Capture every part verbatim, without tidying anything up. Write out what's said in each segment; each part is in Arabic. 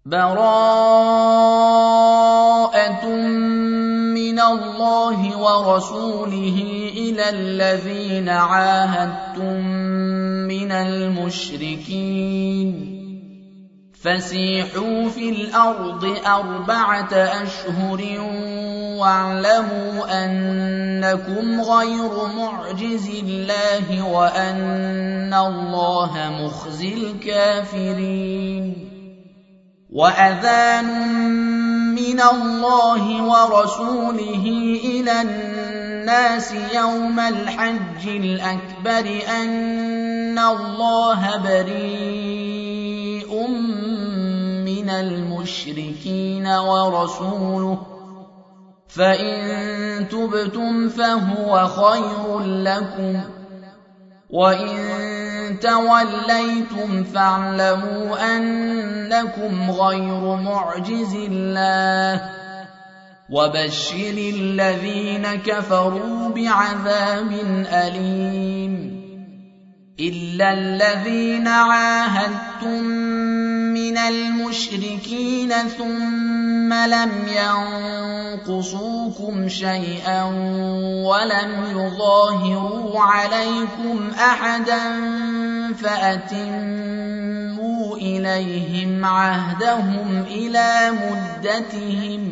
براءة من الله ورسوله إلى الذين عاهدتم من المشركين فسيحوا في الأرض أربعة أشهر واعلموا أنكم غير معجز الله وأن الله مخزي الكافرين وأذان من الله ورسوله إلى الناس يوم الحج الأكبر أن الله بريء من المشركين ورسوله فإن تبتم فهو خير لكم وإن توليتم فاعلموا أنكم غير معجز الله وبشر الذين كفروا بعذاب أليم إلا الذين عاهدتم من المشركين ثم لم ينقصوكم شيئا ولم يظاهروا عليكم أحدا فأتموا إليهم عهدهم إلى مدتهم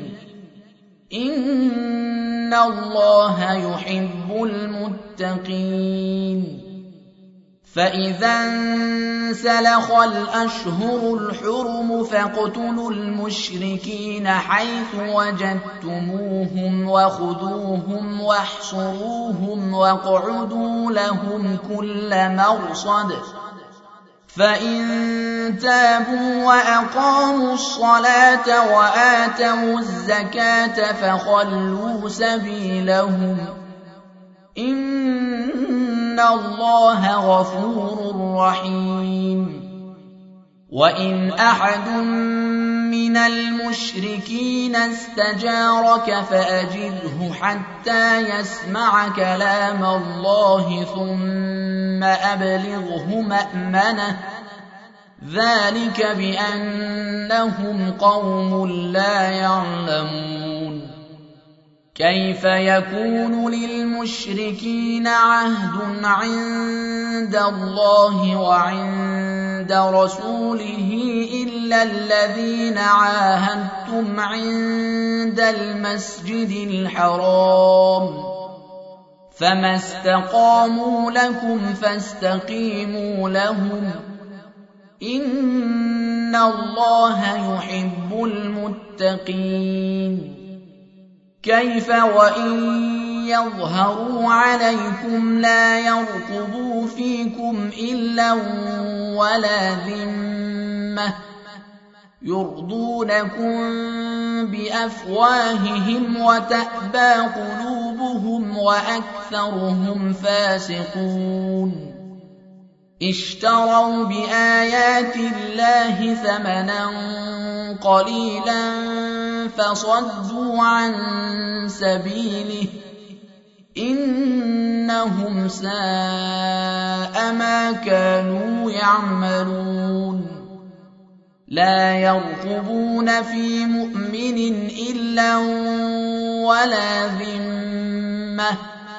إن الله يحب المتقين فإذا انسلخ الأشهر الحرم فاقتلوا المشركين حيث وجدتموهم وخذوهم واحصروهم واقعدوا لهم كل مرصد فإن تابوا وأقاموا الصلاة وآتوا الزكاة فخلوا سبيلهم إن الله غفور رحيم وإن أحد من المشركين استجارك فأجره حتى يسمع كلام الله ثم أبلغه مأمنه ذلك بأنهم قوم لا يعلمون كيف يكون للمشركين عهد عند الله وعند رسوله إلا الذين عاهدتم عند المسجد الحرام فما استقاموا لكم فاستقيموا لهم إن الله يحب المتقين كيف وإن يظهروا عليكم لا يرقبوا فيكم إلا ولا ذمة يرضونكم بأفواههم وتأبى قلوبهم وأكثرهم فاسقون اشتروا بآيات الله ثمنا قليلا فصدوا عن سبيله إنهم ساء ما كانوا يعملون لا يرقبون في مؤمن إلا ولا ذمة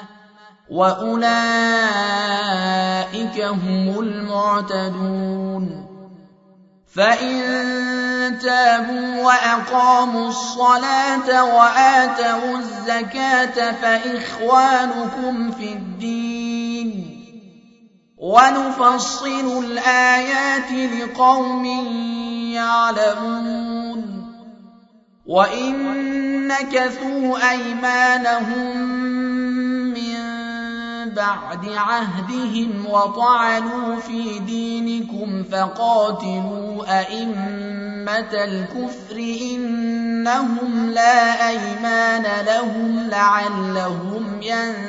وأولئك هم المعتدون فإن تابوا وأقاموا الصلاة وآتوا الزكاة فإخوانكم في الدين ونفصل الآيات لقوم يعلمون وإن نكثوا أيمانهم من بعد عهدهم وطعنوا في دينكم فقاتلوا أئمة الكفر إنهم لا أيمان لهم لعلهم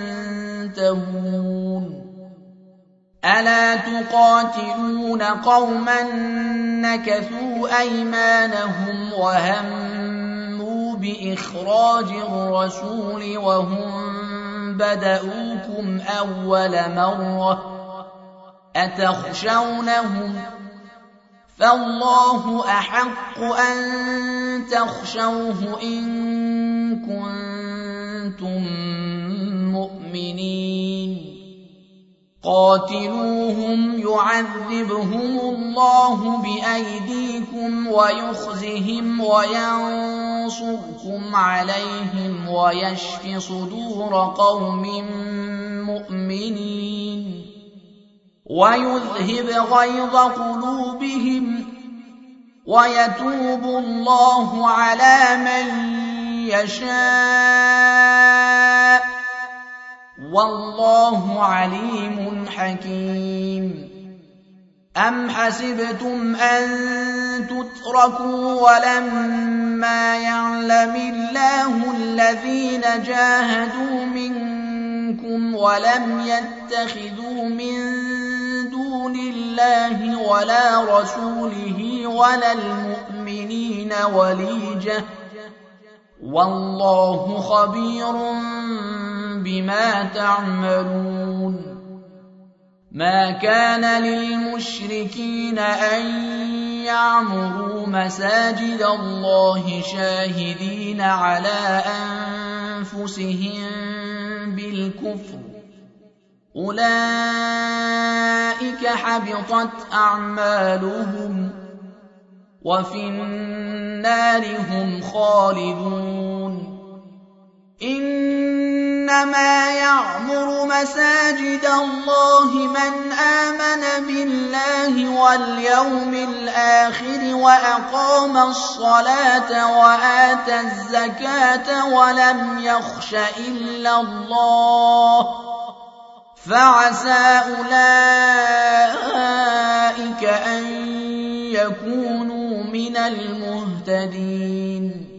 ينتهون ألا تقاتلون قوما نكثوا أيمانهم وهموا بإخراج الرسول وهم بدؤوكم أول مرة أتخشونهم فالله أحق أن تخشوه إن كنتم مؤمنين قاتلوهم يعذبهم الله بأيديكم ويخزهم وينصركم عليهم ويشف صدور قوم مؤمنين ويذهب غيظ قلوبهم ويتوب الله على من يشاء والله عليم حكيم أم حسبتم أن تتركوا ولما يعلم الله الذين جاهدوا منكم ولم يتخذوا من دون الله ولا رسوله ولا المؤمنين وليجة والله خبير بما تعملون ما كان للمشركين أن يعمروا مساجد الله شاهدين على أنفسهم بالكفر أولئك حبطت أعمالهم وفي النار هم خالدون إنما يعمر مساجد الله من آمن بالله واليوم الآخر وأقام الصلاة وآتى الزكاة ولم يخش إلا الله فعسى أولئك أن يكونوا من المهتدين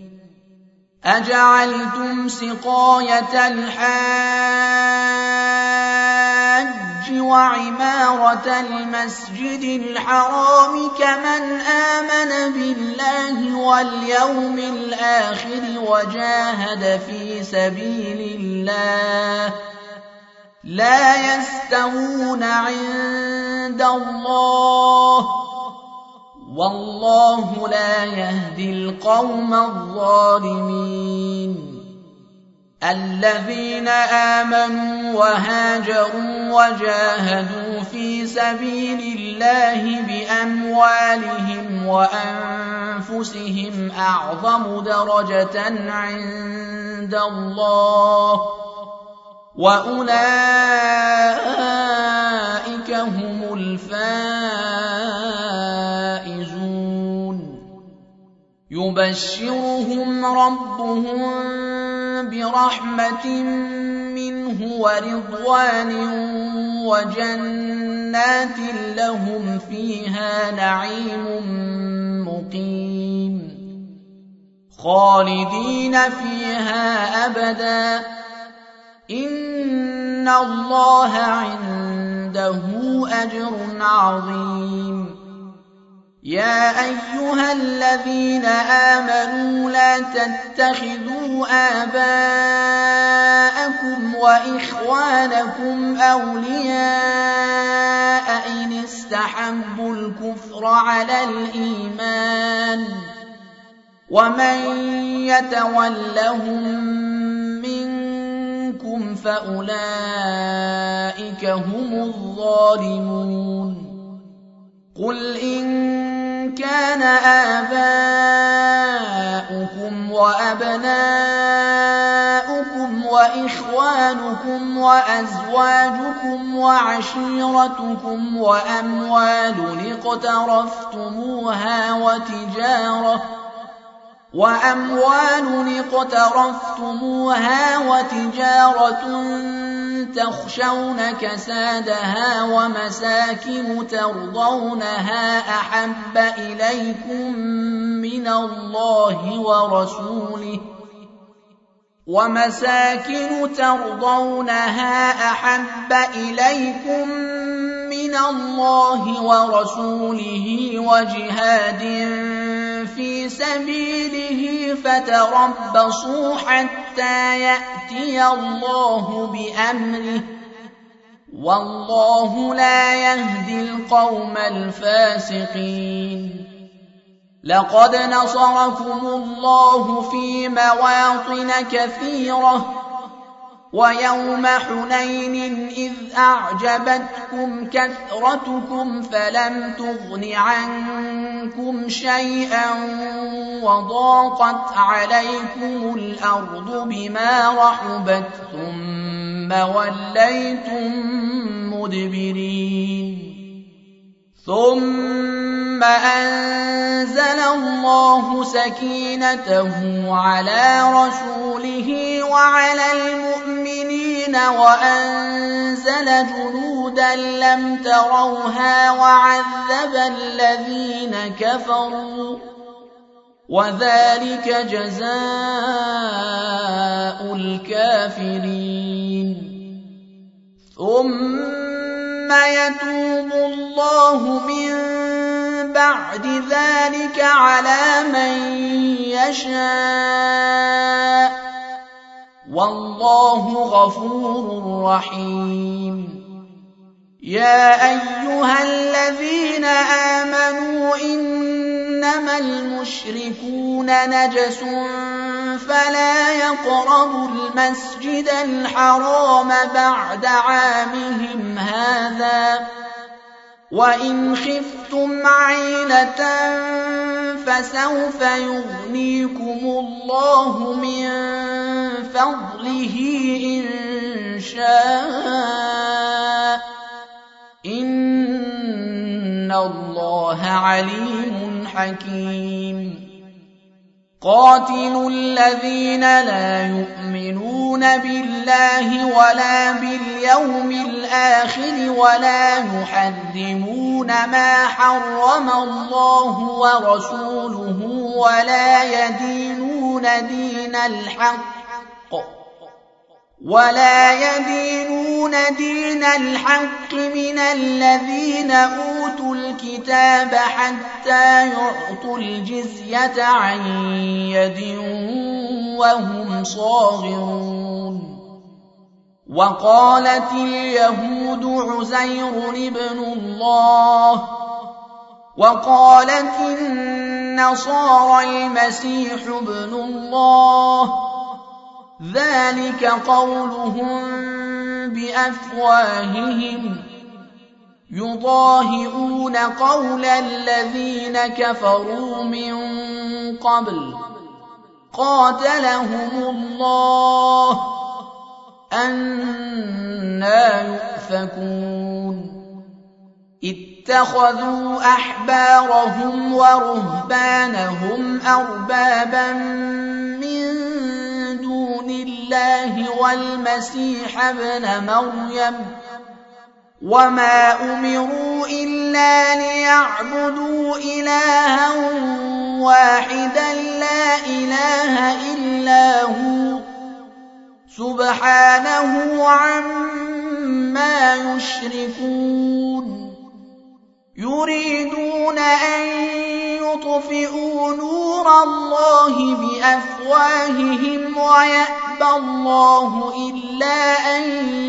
أجعلتم سقاية الحاج وعمارة المسجد الحرام كمن آمن بالله واليوم الآخر وجاهد في سبيل الله لا يستوون عند الله والله لا يهدي القوم الظالمين الذين آمنوا وهاجروا وجاهدوا في سبيل الله بأموالهم وأنفسهم أعظم درجة عند الله وأولئك هم الفائزون يبشرهم ربهم برحمة منه ورضوان وجنات لهم فيها نعيم مقيم خالدين فيها أبدا إن الله عنده أجر عظيم يا أيها الذين آمنوا لا تتخذوا آباءكم وإخوانكم أولياء إن استحبوا الكفر على الإيمان ومن يتولهم منكم فأولئك هم الظالمون قل إن كان آباؤكم وأبناؤكم وإخوانكم وأزواجكم وعشيرتكم وأموال اقترفتموها وتجارة وأموال اقترفتموها وتجارة تخشون كسادها ومساكن ترضونها أحب إليكم من الله ورسوله ومساكن ترضونها أحب إليكم من الله ورسوله وجهاد في سبيله فتربصوا حتى يأتي الله بأمره والله لا يهدي القوم الفاسقين. لقد نصركم الله في مواطن كثيرة ويوم حنين إذ أعجبتكم كثرتكم فلم تغن عنكم شيئا وضاقت عليكم الأرض بما رحبت ثم وليتم مدبرين. ثم أنزل الله سكينته على رسوله وعلى المؤمنين وأنزل جنودا لم تروها وعذب الذين كفروا وذلك جزاء الكافرين. ثم يتوب الله من بعد ذلك على من يشاء والله غفور رحيم. يا أيها الذين آمنوا إنما المشركون نجس فلا يقربوا المسجد الحرام بعد عامهم هذا وإن خفتم عيلة فسوف يغنيكم الله من فضله إن شاء إن الله عليم حكيم. قاتلوا الذين لا يؤمنون بالله ولا باليوم الآخر ولا يحرمون ما حرم الله ورسوله ولا يدينون دين الحق ولا يدينون دين الحق من الذين أوتوا الكتاب حتى يعطوا الجزية عن يد وهم صاغرون. وقالت اليهود عزير ابن الله وقالت النصارى المسيح ابن الله ذلك قولهم بأفواههم يضاهئون قول الذين كفروا من قبل قاتلهم الله أنى يؤفكون. اتخذوا أحبارهم ورهبانهم أربابا من دون الله والمسيح ابن مريم وما أمروا إلا ليعبدوا إلها واحدا لا إله إلا هو سبحانه عما يشركون. يريدون أن يطفئوا نور الله بأفواههم ويأبى الله إلا أن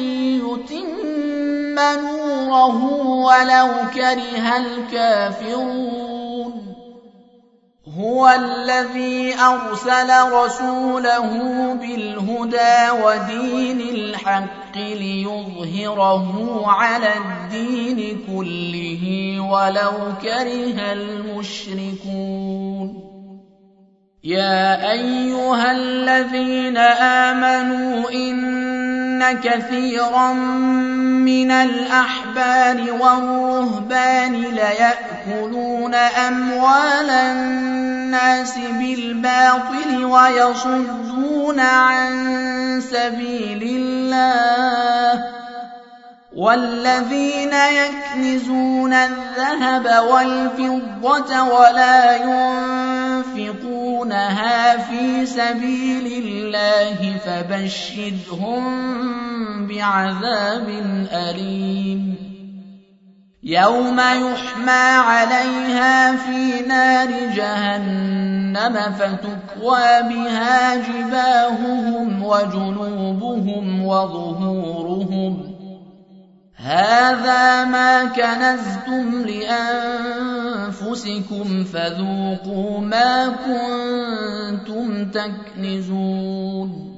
يتم نوره ولو كره الكافرون. هو الذي أرسل رسوله بالهدى ودين الحق ليظهره على الدين كله ولو كره المشركون. يا أيها الذين آمنوا إن كثيرا من الأحبار والرهبان ليأكلون أموال الناس بالباطل ويصدون عن سبيل الله والذين يكنزون الذهب والفضة ولا ينفقونها في سبيل الله فبشرهم بعذاب أليم. يوم يحمى عليها في نار جهنم فتكوى بها جباههم وجنوبهم وظهورهم هذا ما كنزتم لأنفسكم فذوقوا ما كنتم تكنزون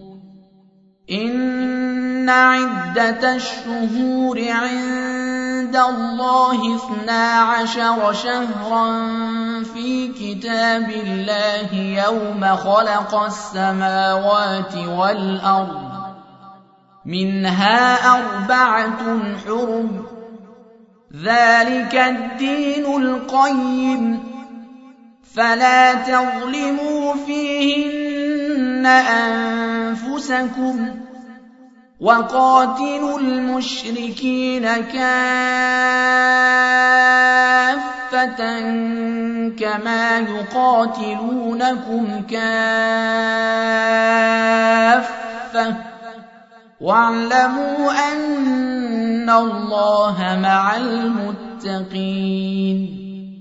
إن عدة الشهور عند الله اثنا عشر شهرا في كتاب الله يوم خلق السماوات والأرض منها أربعة حرم ذلك الدين القيم فلا تظلموا فيهن أنفسكم وقاتلوا المشركين كافة كما يقاتلونكم كافة واعلموا أن الله مع المتقين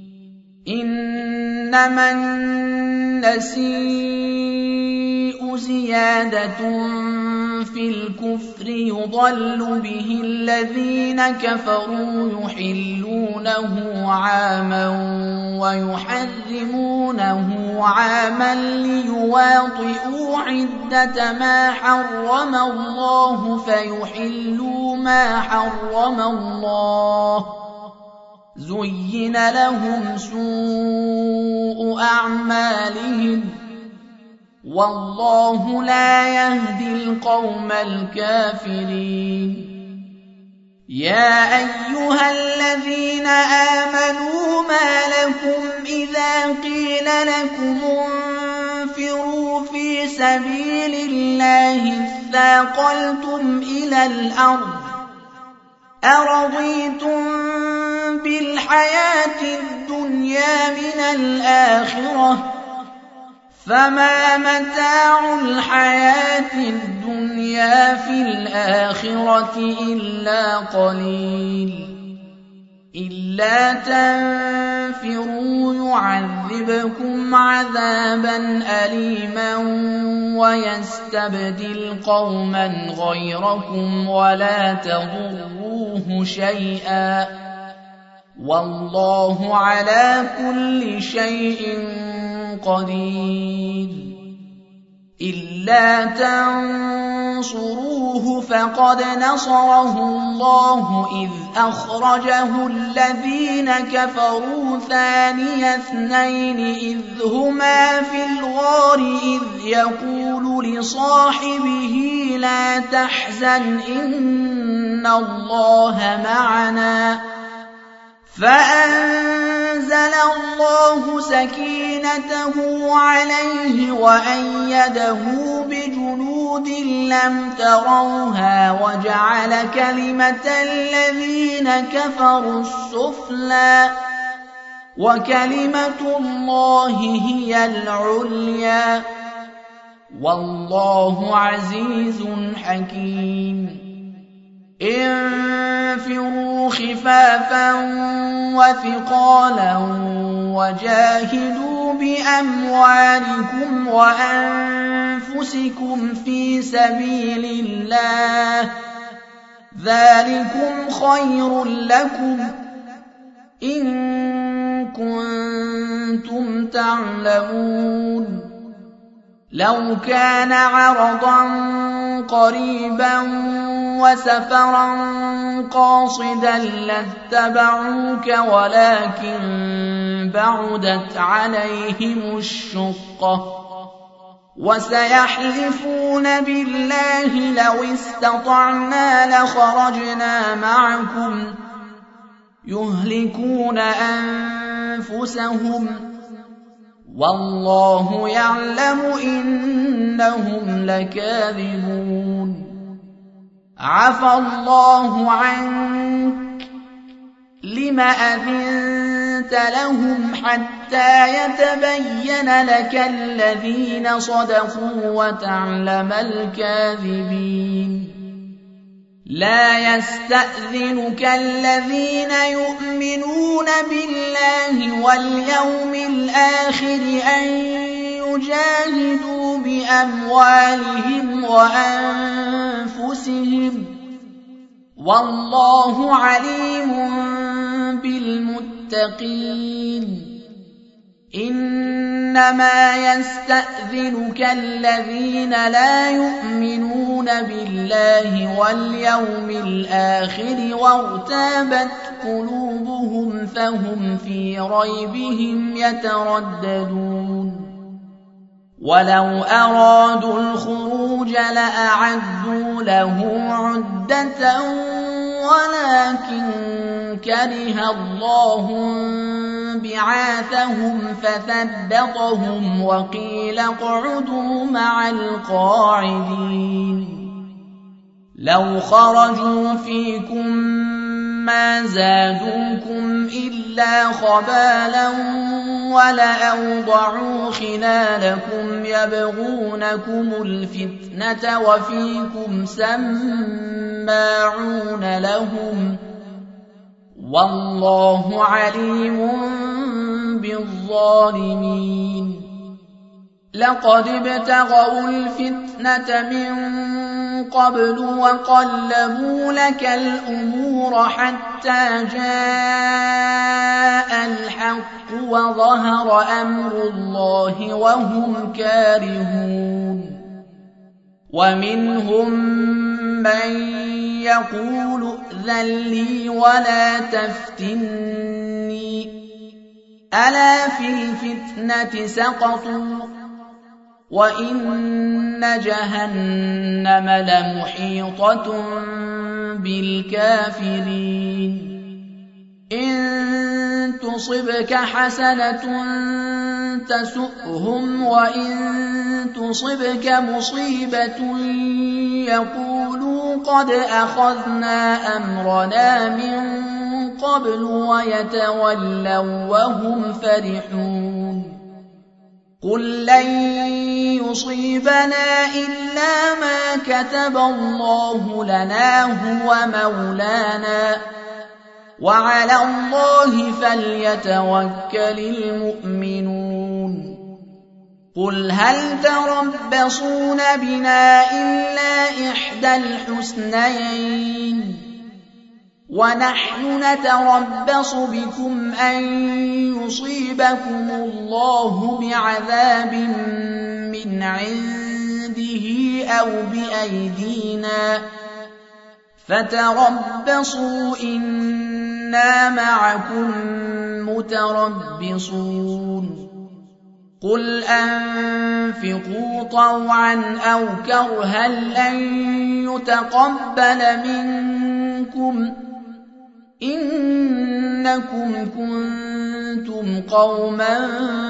إنما النسيء زيادة في الكفر يضل به الذين كفروا يحلونه عاما ويحرمونه عاما ليواطئوا عدة ما حرم الله فيحلوا ما حرم الله زين لهم سوء أعمالهم والله لا يهدي القوم الكافرين يا أيها الذين آمنوا ما لكم إذا قيل لكم انفروا في سبيل الله اثاقلتم إلى الأرض أرضيتم بالحياة الدنيا من الآخرة فما متاع الحياة الدنيا في الآخرة إلا قليل إلا تنفروا يعذبكم عذابا أليما ويستبدل قوما غيركم ولا تضروه شيئا والله على كل شيء قدير إلا تنصروه فقد نصره الله إذ أخرجه الذين كفروا ثاني اثنين إذ هما في الغار إذ يقول لصاحبه لا تحزن إن الله معنا فأنزل الله سكينته عليه وأيده بجنود لم تروها وجعل كلمة الذين كفروا السفلى وكلمة الله هي العليا والله عزيز حكيم انفروا خفافا وثقالا وجاهدوا بأموالكم وأنفسكم في سبيل الله ذلكم خير لكم إن كنتم تعلمون لو كان عرضا قريبا وسفرا قاصدا لاتبعوك ولكن بعدت عليهم الشقة وسيحلفون بالله لو استطعنا لخرجنا معكم يهلكون أنفسهم والله يعلم إنهم لكاذبون عفى الله عنك لم أذنت لهم حتى يتبين لك الذين صدقوا وتعلم الكاذبين لا يستأذنك الذين يؤمنون بالله واليوم الآخر أن يجاهدوا بأموالهم وأنفسهم والله عليم بالمتقين إنما يستأذنك الذين لا يؤمنون بالله واليوم الآخر وارتابت قلوبهم فهم في ريبهم يترددون ولو أرادوا الخروج لأعدوا له عدة ولكن كره الله بعاثهم فثبطهم وقيل اقعدوا مع القاعدين لو خرجوا فيكم ما زادوكم إلا خبالا ولأوضعوا خلالكم يبغونكم الفتنة وفيكم سماعون لهم والله عليم بالظالمين لقد ابتغوا الفتنة من قبل وقلبوا لك الأمور حتى جاء الحق وظهر أمر الله وهم كارهون ومنهم من يقول ائذن لي ولا تفتني ألا في الفتنة سقطوا وإن جهنم لمحيطة بالكافرين إن تصبك حسنة تسؤهم وإن تصبك مصيبة يقولوا قد أخذنا أمرنا من قبل ويتولوا وهم فرحون قل لن يصيبنا إلا ما كتب الله لنا هو مولانا وعلى الله فليتوكل المؤمنون قل هل تربصون بنا إلا إحدى الحسنيين ونحن نتربص بكم أن يصيبكم الله بعذاب من عنده أو بأيدينا فتربصوا إنا معكم متربصون قل أنفقوا طوعا أو كرها لن يتقبل منكم إنكم كنتم قوما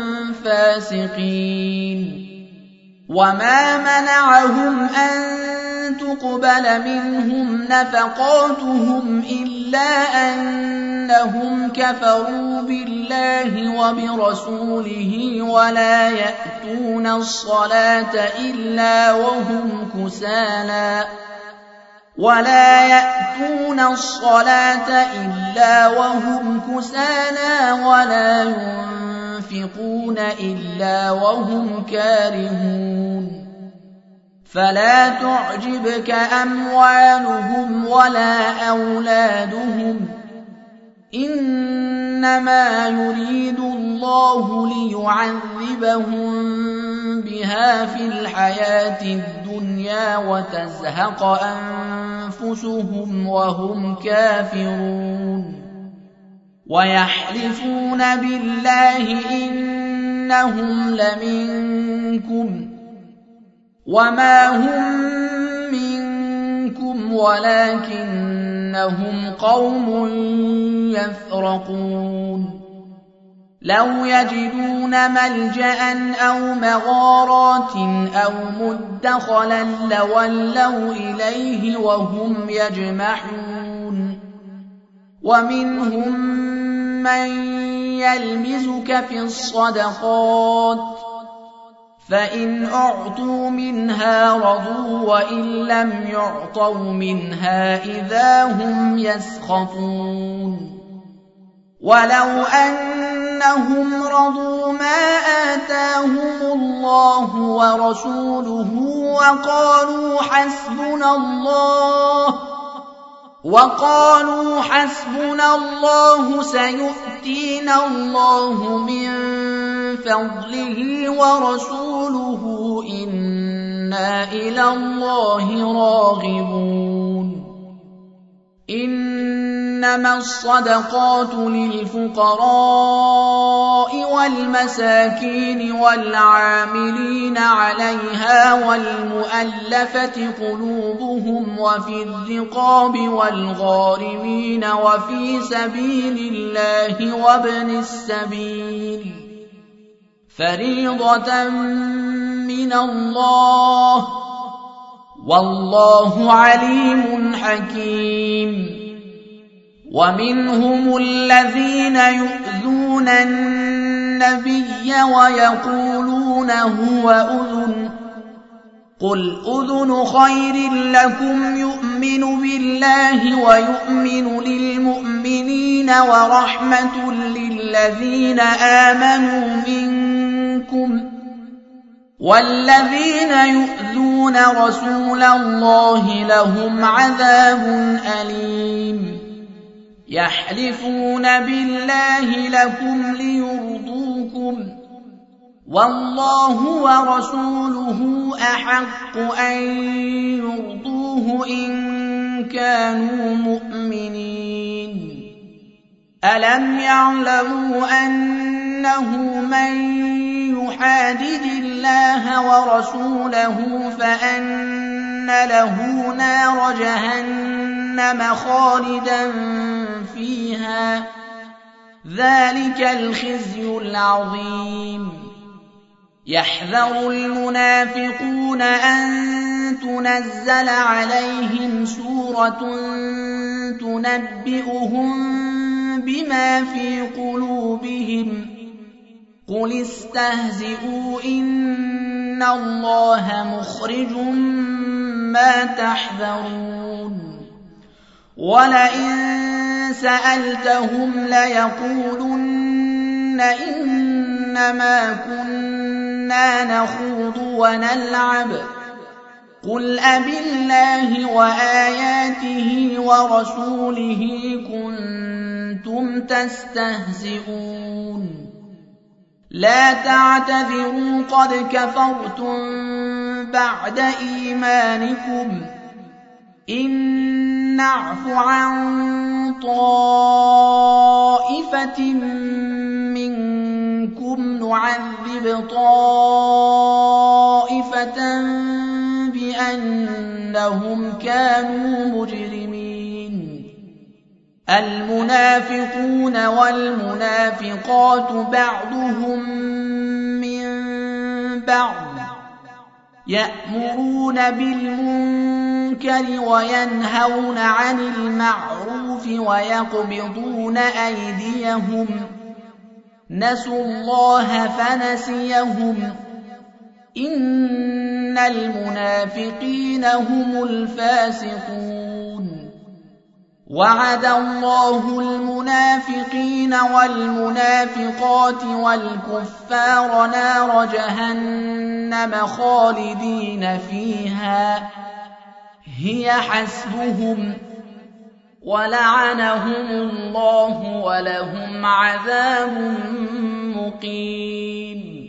فاسقين وما منعهم أن تقبل منهم نفقاتهم إلا أنهم كفروا بالله وبرسوله ولا يأتون الصلاة إلا وهم كسالى ولا يأتون الصلاة إلا وهم كسالى ولا ينفقون إلا وهم كارهون فلا تعجبك أموالهم ولا أولادهم إنما يريد الله ليعذبهم بها في الحياة الدنيا وتزهق أنفسهم وهم كافرون ويحلفون بالله إنهم لمنكم وما هم منكم ولكنهم قوم يفرقون لو يجدون ملجأ أو مغارات أو مدخلا لولوا إليه وهم يجمحون ومنهم من يلمزك في الصدقات فإن أعطوا منها رضوا وإن لم يعطوا منها إذا هم يسخطون ولو أنهم رضوا ما آتاهم الله ورسوله وقالوا حسبنا الله وقالوا حسبنا الله سيؤتينا الله من فضله ورسوله إنا إلى الله راغبون إنما الصدقات للفقراء والمساكين والعاملين عليها والمؤلفة قلوبهم وفي الرقاب والغارمين وفي سبيل الله وابن السبيل فريضة من الله والله عليم حكيم ومنهم الذين يؤذون النبي ويقولون هو أذن قل أذن خير لكم يؤمن بالله ويؤمن للمؤمنين ورحمة للذين آمنوا منكم والذين يؤذون رسول الله لهم عذاب أليم يحلفون بالله لكم ليرضوكم والله ورسوله أحق أن يرضوه إن كانوا مؤمنين ألم يعلموا أنه من يحادد الله ورسوله فأن له نار جهنم خالدا فيها ذلك الخزي العظيم يحذر المنافقون أن تنزل عليهم سورة تنبئهم بما في قلوبهم قل استهزئوا إن الله مخرج ما تحذرون ولئن سألتهم ليقولن إنما كنا نخوض ونلعب قل أبالله وآياته ورسوله كنتم تستهزئون لا تعتذروا قد كفرتم بعد إيمانكم إن نعف عن طائفة منكم نعذب طائفة بأنهم كانوا مجرمين المنافقون والمنافقات بعضهم من بعض يأمرون بالمنكر وينهون عن المعروف ويقبضون أيديهم نسوا الله فنسيهم إن المنافقين هم الفاسقون وعد الله المنافقين والمنافقات والكفار نار جهنم خالدين فيها هي حسبهم ولعنهم الله ولهم عذاب مقيم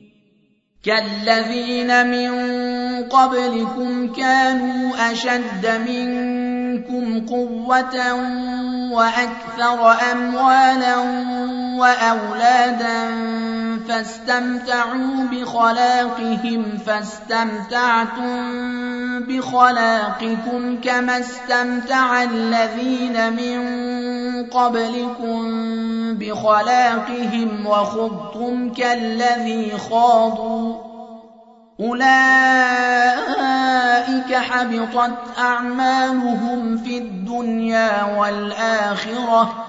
كالذين من قبلكم كانوا أشد منكم قوة وأكثر أموالا وأولادا فاستمتعوا بخلاقهم فاستمتعتم بخلاقكم كما استمتع الذين من قبلكم بخلاقهم وخضتم كالذي خاضوا أولئك حبطت أعمالهم في الدنيا والآخرة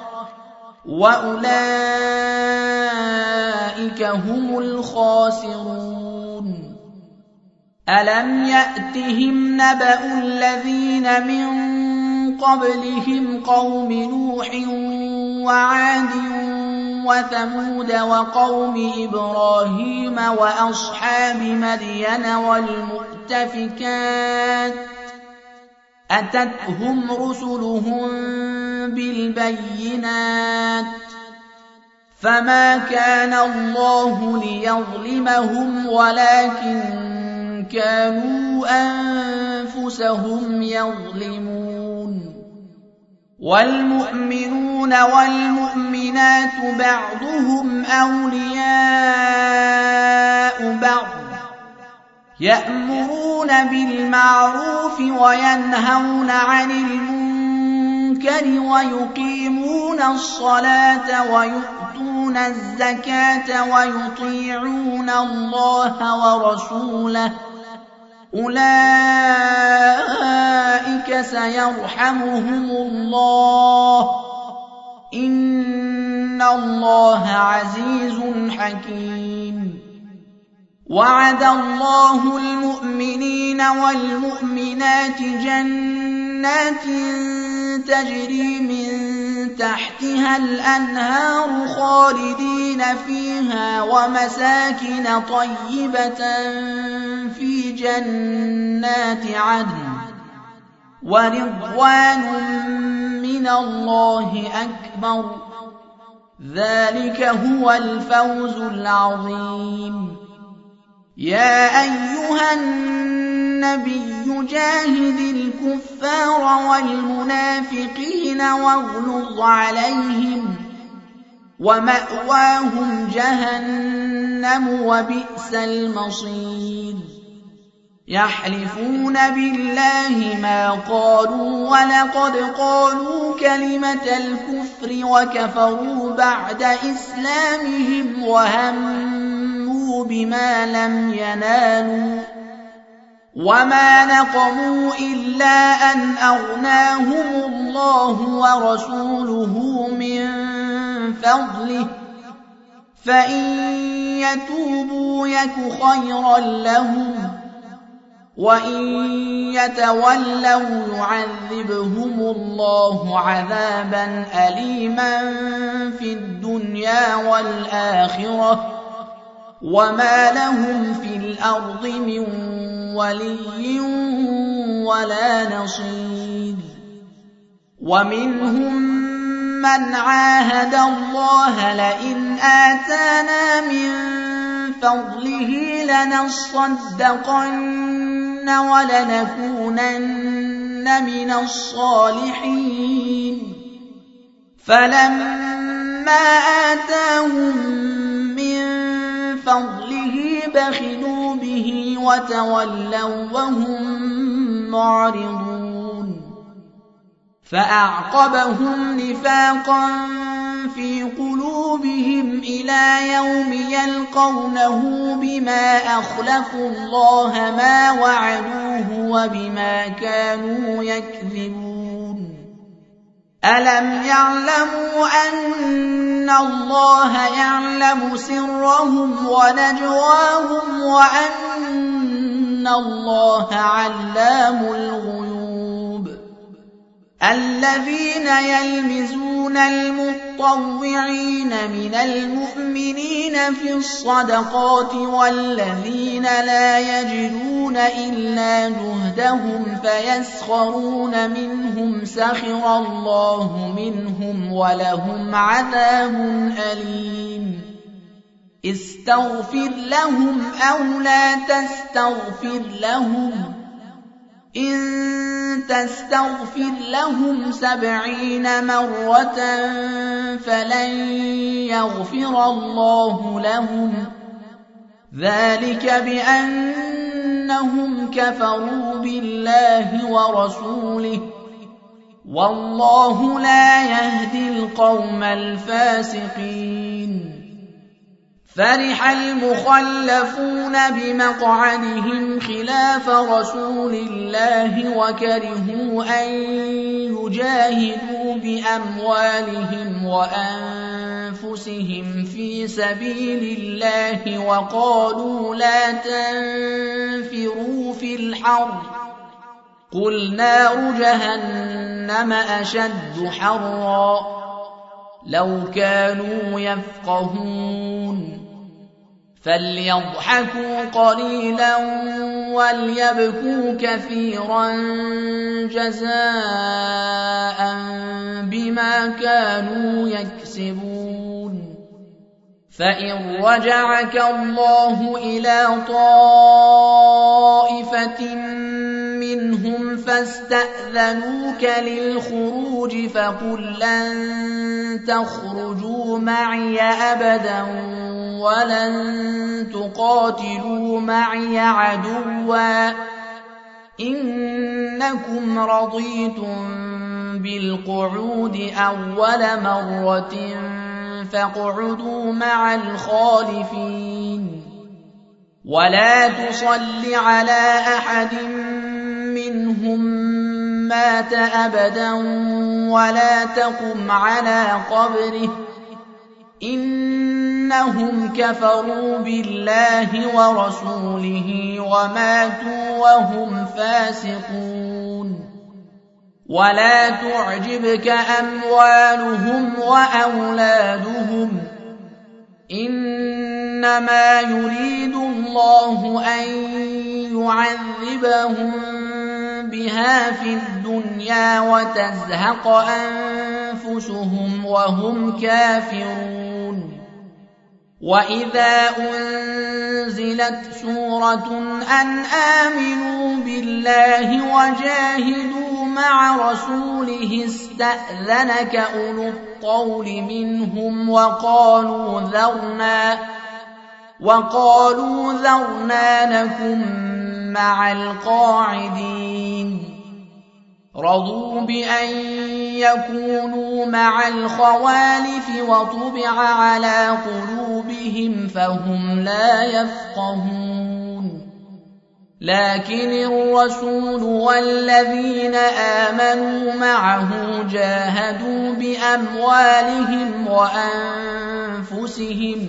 وأولئك هم الخاسرون ألم يأتهم نبأ الذين من قبلهم قوم نوح وعاد وثمود وقوم إبراهيم وأصحاب مدين والمؤتفكات أتتهم رسلهم بالبينات فما كان الله ليظلمهم ولكن كانوا أنفسهم يظلمون والمؤمنون والمؤمنات بعضهم أولياء بعض يأمرون بالمعروف وينهون عن المنكر ويقيمون الصلاة ويؤتون الزكاة ويطيعون الله ورسوله أولئك سيرحمهم الله إن الله عزيز حكيم وعد الله المؤمنين والمؤمنات جنات تجري من تحتها الأنهار خالدين فيها ومساكن طيبة في جنات عدن ورضوان من الله أكبر ذلك هو الفوز العظيم يا أيها النبي جاهد الكفار والمنافقين واغلظ عليهم ومأواهم جهنم وبئس المصير يحلفون بالله ما قالوا ولقد قالوا كلمة الكفر وكفروا بعد إسلامهم وهموا بما لم ينالوا وما نقموا إلا أن أغناهم الله ورسوله من فضله فإن يتوبوا يك خيرا لهم وإن يتولوا يعذبهم الله عذابا أليما في الدنيا والآخرة وما لهم في الأرض من ولي ولا نصير ومنهم من عاهد الله لئن آتانا من فضله لنصدقن ولنكونن من الصالحين فلما آتاهم من فضله بخلوا به وتولوا وهم معرضون فأعقبهم نفاقا في قلوبهم إلى يوم يلقونه بما أخلفوا الله ما وعدوه وبما كانوا يكذبون ألم يعلموا أن الله يعلم سرهم ونجواهم وأن الله علام الغيوب الذين يلمزون المطوعين من المؤمنين في الصدقات والذين لا يجدون إلا جهدهم فيسخرون منهم سخر الله منهم ولهم عذاب أليم استغفر لهم أو لا تستغفر لهم إن تستغفر لهم سبعين مرة فلن يغفر الله لهم ذلك بأنهم كفروا بالله ورسوله والله لا يهدي القوم الفاسقين فرح المخلفون بمقعدهم خلاف رسول الله وكرهوا أن يجاهدوا بأموالهم وأنفسهم في سبيل الله وقالوا لا تنفروا في الحر قل نار جهنم أشد حرا لو كانوا يفقهون فليضحكوا قليلا وليبكوا كثيرا جزاء بما كانوا يكسبون. فإن رجعك الله إلى طائفة منهم فاستأذنوك للخروج فقل لن تخرجوا معي أبدا ولن تقاتلوا معي عدوا إنكم رضيتم بالقعود أول مرة فاقعدوا مع الخالفين. ولا تصل على أحد منهم مات أبدا ولا تقم على قبره إنهم كفروا بالله ورسوله وماتوا وهم فاسقون. ولا تعجبك أموالهم وأولادهم إنما يريد الله أن يعذبهم بها في الدنيا وتزهق أنفسهم وهم كافرون. وإذا أنزلت سورة أن آمنوا بالله وجاهدوا مع رسوله استأذنك أولو الطول منهم وقالوا ذرنا وقالوا ذرنا نكن مع القاعدين. رضوا بأن يكونوا مع الخوالف وطبع على قلوبهم فهم لا يفقهون. لكن الرسول والذين آمنوا معه جاهدوا بأموالهم وأنفسهم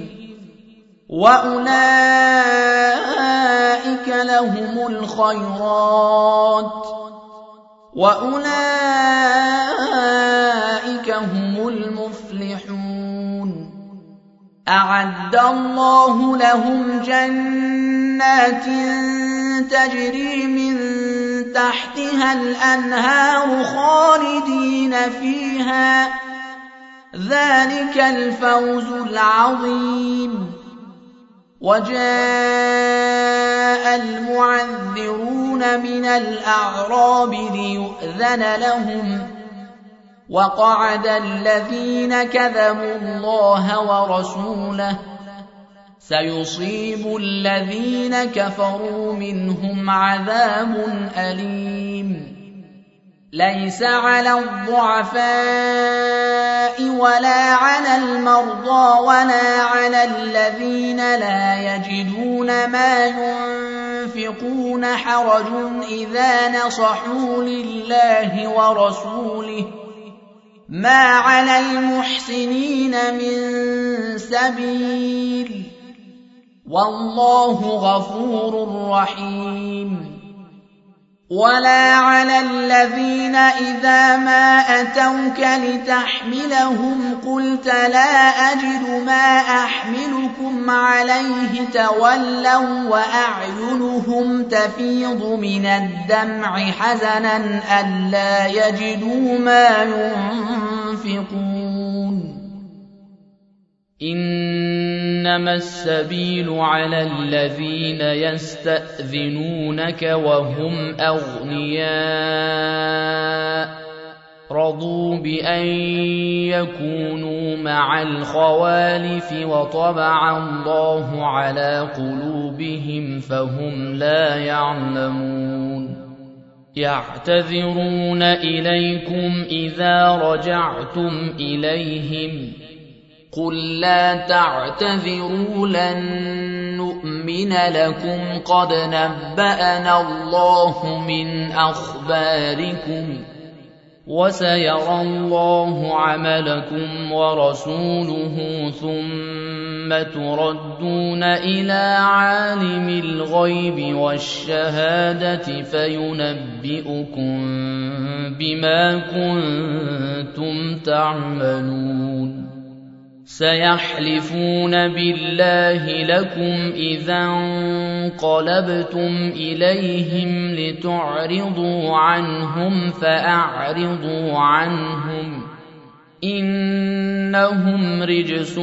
وأولئك لهم الخيرات وأولئك هم المفلحون. أعد الله لهم جنات تجري من تحتها الأنهار خالدين فيها ذلك الفوز العظيم. وجاء المعذرون من الأعراب ليؤذن لهم وقعد الذين كذبوا الله ورسوله سيصيب الذين كفروا منهم عذاب أليم. ليس على الضعفاء ولا على المرضى ولا على الذين لا يجدون ما ينفقون حرج إذا نصحوا لله ورسوله ما على المحسنين من سبيل والله غفور رحيم. ولا على الذين إذا ما أتوك لتحملهم قلت لا أجد ما أحملكم عليه تولوا وأعينهم تفيض من الدمع حزنا ألا يجدوا ما ينفقون. إنما السبيل على الذين يستأذنونك وهم أغنياء رضوا بأن يكونوا مع الخوالف وطبع الله على قلوبهم فهم لا يعلمون. يعتذرون إليكم إذا رجعتم إليهم قل لا تعتذروا لن نؤمن لكم قد نبأنا الله من أخباركم وسيرى الله عملكم ورسوله ثم تردون إلى عالم الغيب والشهادة فينبئكم بما كنتم تعملون. سيحلفون بالله لكم إذا انقلبتم إليهم لتعرضوا عنهم فأعرضوا عنهم إنهم رجس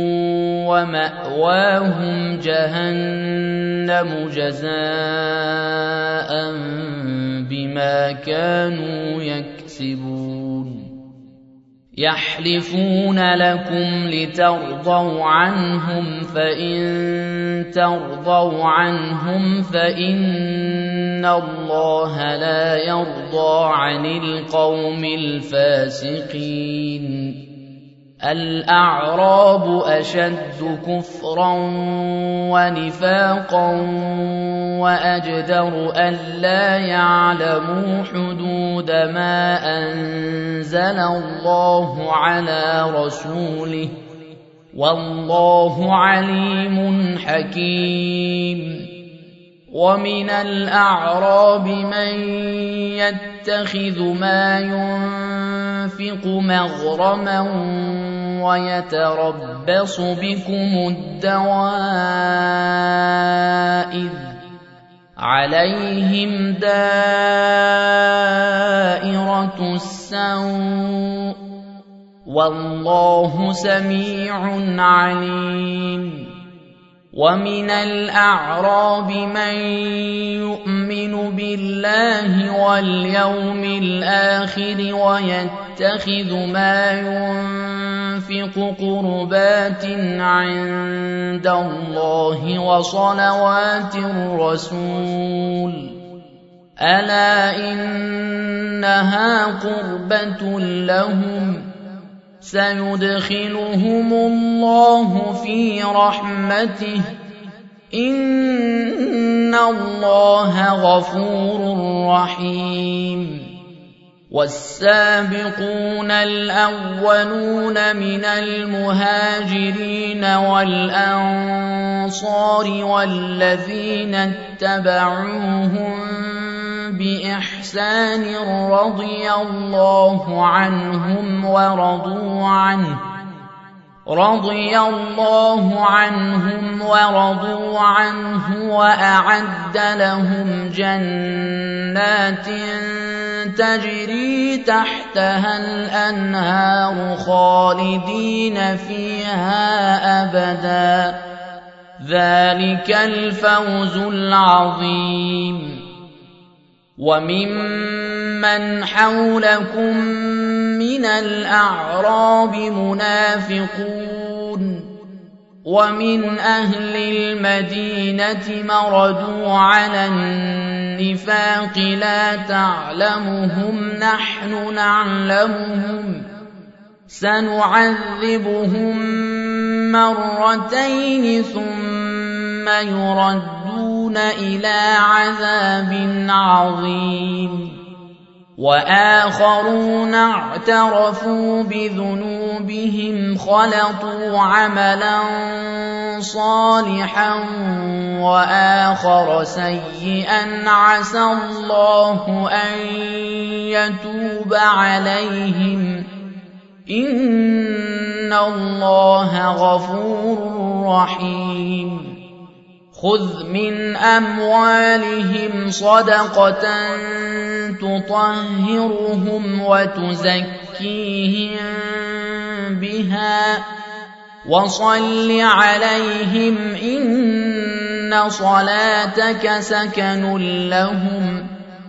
ومأواهم جهنم جزاء بما كانوا يكسبون يحلفون لكم لترضوا عنهم فإن ترضوا عنهم فإن الله لا يرضى عن القوم الفاسقين الأعراب أشد كفرا ونفاقا وأجدر ألا يعلموا حدود ما أنزل الله على رسوله والله عليم حكيم ومن الأعراب من يتخذ ما ينفق مغرما ويتربص بكم الدوائر عليهم دائرة السوء والله سميع عليم ومن الأعراب من يؤمن بالله واليوم الآخر ويتخذ ما ينفق قربات عند الله وصلوات الرسول ألا إنها قربة لهم سيدخلهم الله في رحمته إن الله غفور رحيم والسابقون الأولون من المهاجرين والأنصار والذين اتبعوهم بإحسان رضي الله عنهم ورضوا عنه رضي الله عنهم ورضوا عنه وأعد لهم جنات تجري تحتها الأنهار خالدين فيها أبدا ذلك الفوز العظيم وممن حولكم من الأعراب منافقون ومن أهل المدينة مردوا على النفاق لا تعلمهم نحن نعلمهم سنعذبهم مرتين ثم يردون إلى عذاب عظيم وآخرون اعترفوا بذنوبهم خلطوا عملا صالحا وآخر سيئا عسى الله أن يتوب عليهم إن الله غفور رحيم خذ من أموالهم صدقة تطهرهم وتزكيهم بها وصل عليهم إن صلاتك سكن لهم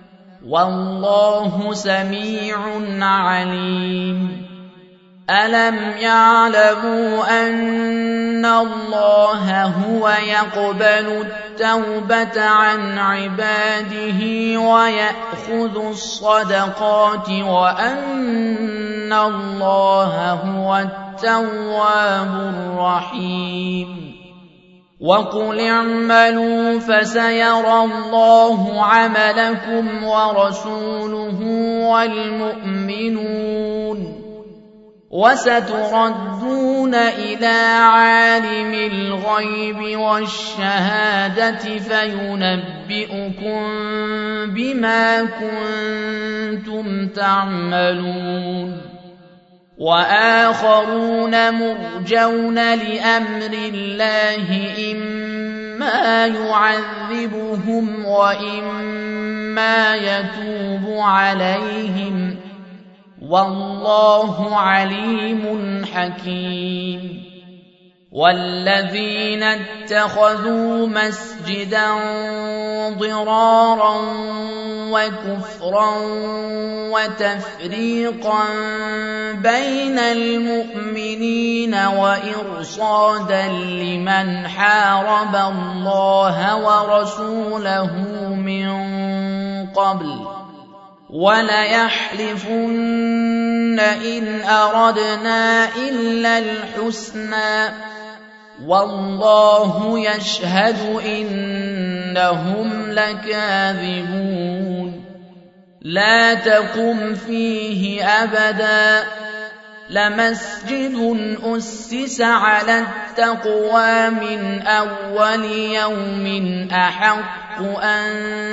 والله سميع عليم ألم يعلموا أن الله هو يقبل التوبة عن عباده ويأخذ الصدقات وأن الله هو التواب الرحيم وقل اعملوا فسيرى الله عملكم ورسوله والمؤمنون وستردون إلى عالم الغيب والشهادة فينبئكم بما كنتم تعملون وآخرون مرجون لأمر الله إما يعذبهم وإما يتوب عليهم والله عليم حكيم والذين اتخذوا مسجدا ضرارا وكفرا وتفريقا بين المؤمنين وإرصادا لمن حارب الله ورسوله من قبل وليحلفن إن أردنا إلا الحسنى والله يشهد إنهم لكاذبون لا تقم فيه أبدا لمسجد أسس على التقوى من أول يوم أحق أن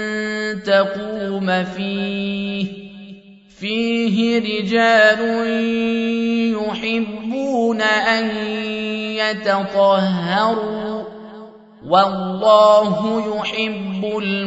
تقوم فيه فيه رجال يحبون أن يتطهروا والله يحب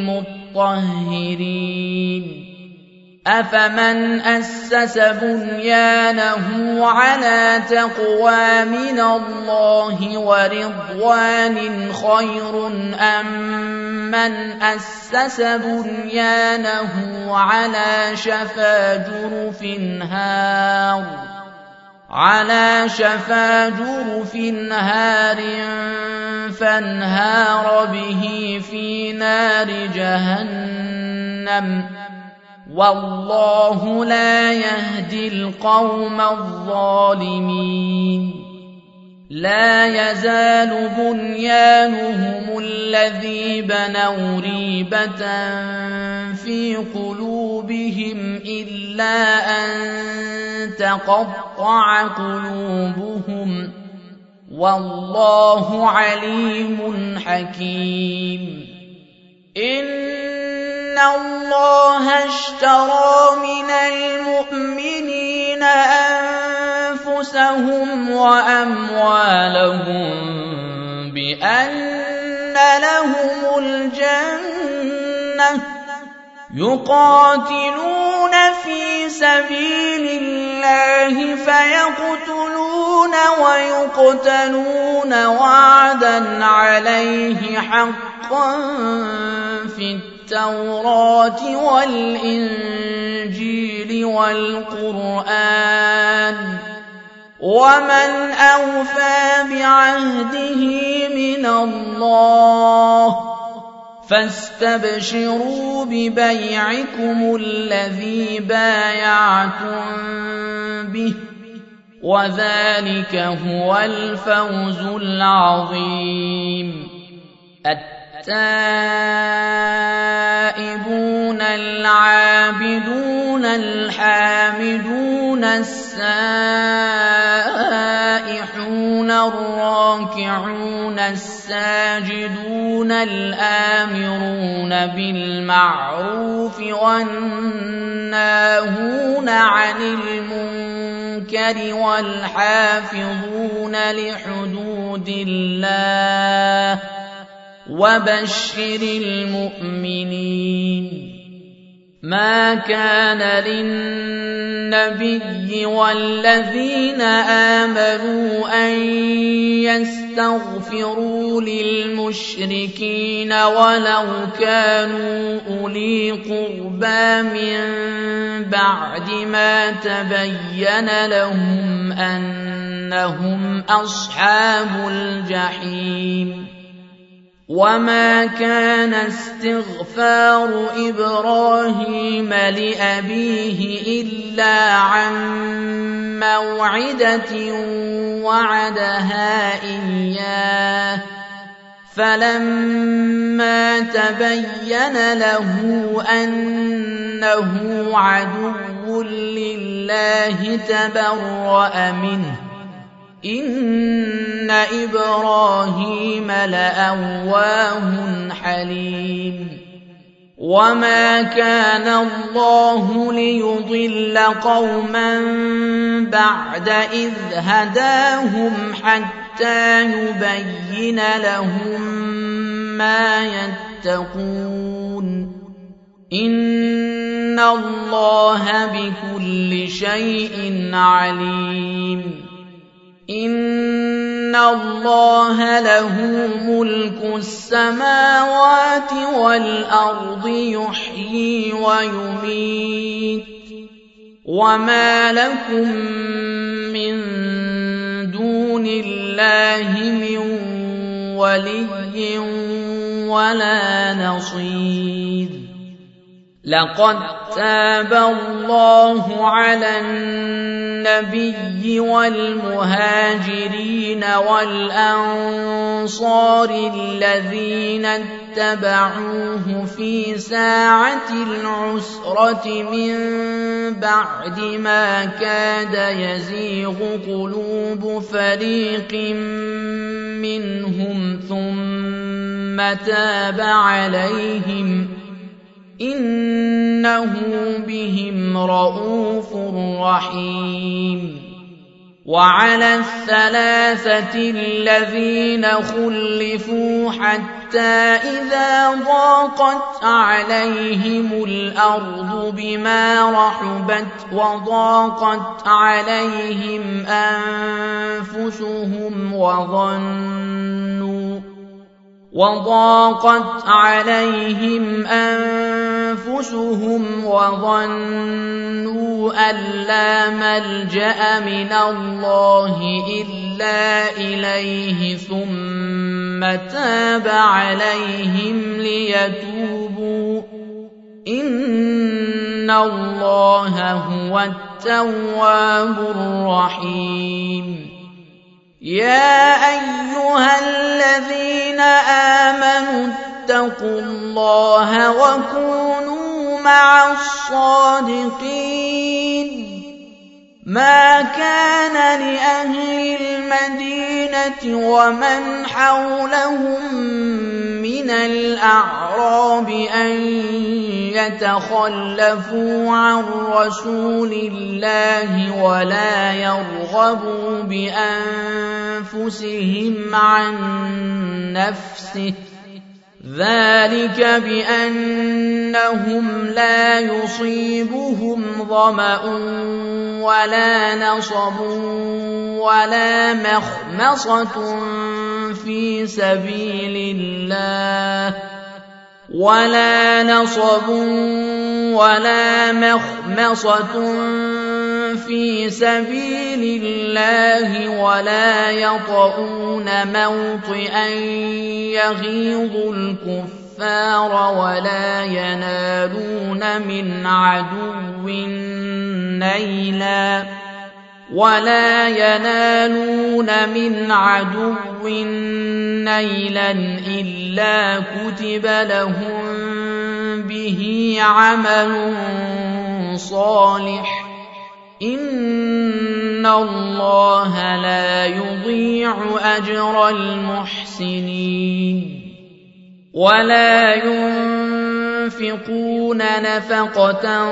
المطهرين أفمن أسس بنيانه على تقوى من الله ورضوان خير أم من أسس بنيانه على شفا جرف هار على شفا جرف هار فانهار به في نار جهنم والله لا يهدي القوم الظالمين لا يزال بنيانهم الذي بنوا ريبة في قلوبهم إلا أن تقطع قلوبهم والله عليم حكيم إن الله اشترى من المؤمنين أنفسهم وأموالهم بأن لهم الجنة يقاتلون في سبيل الله فيقتلون ويقتلون وعدا عليه حقا في التوراة والإنجيل والقرآن ومن أوفى بعهده من الله فاستبشروا ببيعكم الذي بايعتم به وذلك هو الفوز العظيم التائبون العابدون الحامدون السائحون الراكعون الساجدون الآمرون بالمعروف والناهون عن المنكر والحافظون لحدود الله وبشر المؤمنين ما كان للنبي والذين آمنوا أن يستغفروا للمشركين ولو كانوا أولي قربى من بعد ما تبين لهم أنهم أصحاب الجحيم وما كان استغفار إبراهيم لأبيه إلا عن موعدة وعدها إياه فلما تبين له أنه عدو لله تبرأ منه إن إبراهيم لأواه حليم وما كان الله ليضل قوما بعد إذ هداهم حتى يبين لهم ما يتقون إن الله بكل شيء عليم إن الله له ملك السماوات والأرض يحيي ويميت وما لكم من دون الله من ولي ولا نصير لقد تاب الله على النبي والمهاجرين والأنصار الذين اتبعوه في ساعة العسرة من بعد ما كاد يزيغ قلوب فريق منهم ثم تاب عليهم إنه بهم رءوف رحيم وعلى الثلاثة الذين خلفوا حتى إذا ضاقت عليهم الأرض بما رحبت وضاقت عليهم أنفسهم وظنوا وضاقت عليهم أنفسهم وظنوا أن لا ملجأ من الله إلا إليه ثم تاب عليهم ليتوبوا إن الله هو التواب الرحيم يا أيها الذين آمنوا اتقوا الله وكونوا مع الصادقين ما كان لأهل المدينة ومن حولهم من الأعراب أن يتخلفوا عن رسول الله ولا يرغبوا بأنفسهم عن نفسه ذلك بأنهم لا يصيبهم ظمأ ولا نصب ولا مخمصة في سبيل الله ولا نصب ولا مخمصة في سبيل الله ولا يطؤون موطئا يغيظ الكفار ولا ينالون من عدو نيلا ولا ينالون من عدو نيلا إلا كتب لهم به عمل صالح إن الله لا يضيع أجر المحسنين ولا ينفقون نفقة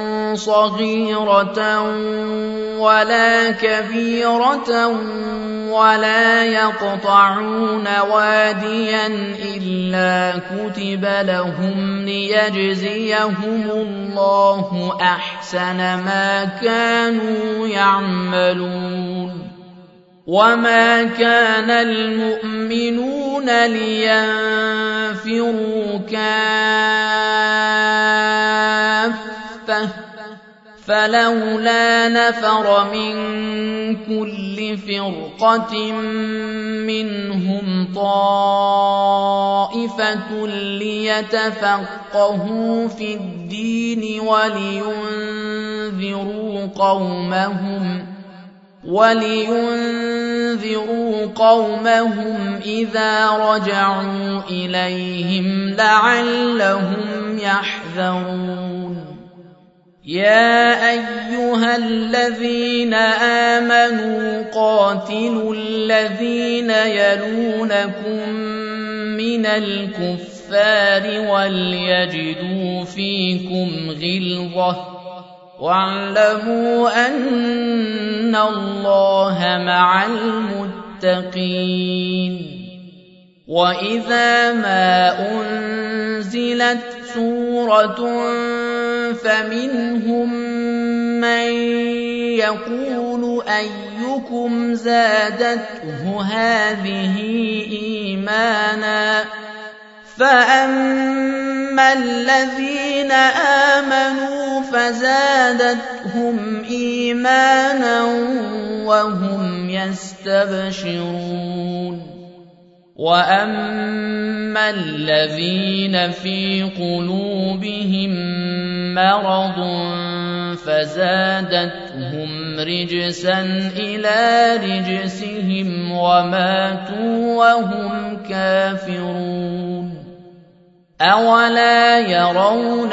صغيرة ولا كبيرة ولا يقطعون واديا إلا كتب لهم ليجزيهم الله أحسن ما كانوا يعملون وما كان المؤمنون لينفروا كافة فلولا نفر من كل فرقة منهم طائفة ليتفقهوا في الدين ولينذروا قومهم ولينذروا قومهم إذا رجعوا إليهم لعلهم يحذرون يا أيها الذين آمنوا قاتلوا الذين يلونكم من الكفار الكفار وليجدوا فيكم غلظة واعلموا أن الله مع المتقين. وإذا ما أنزلت سورة فمنهم من يقول أيكم زادته هذه إيمانا فأما الذين آمنوا فزادتهم إيمانا وهم يستبشرون. وأما الذين في قلوبهم مرض فزادتهم رجسا إلى رجسهم وماتوا وهم كافرون. أولا يرون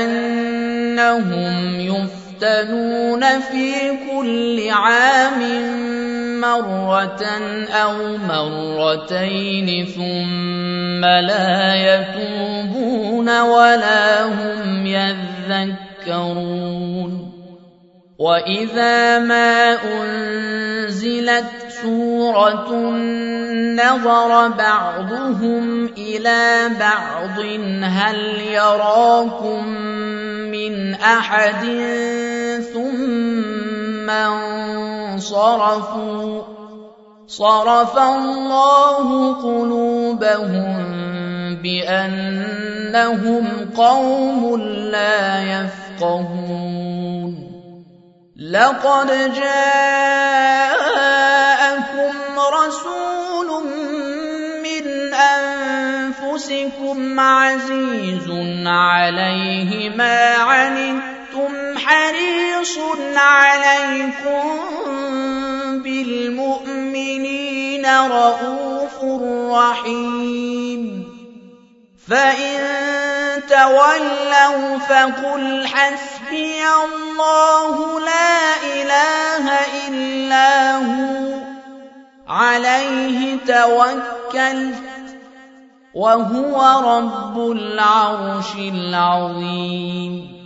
أنهم يفتنون في كل عام مرة أو مرتين ثم لا يتوبون ولا هم يذكرون. وإذا ما أنزلت سورة نظر بعضهم إلى بعض هل يراكم من أحد ثم انصرفوا صرف الله قلوبهم بأنهم قوم لا يفقهون. لقد جاءكم رسول من أنفسكم عزيز عليه ما عنتم حريص عليكم بالمؤمنين رءوف رحيم. فإن تولوا فقل حسبي الله لا إله إلا هو عليه توكلت وهو رب العرش العظيم.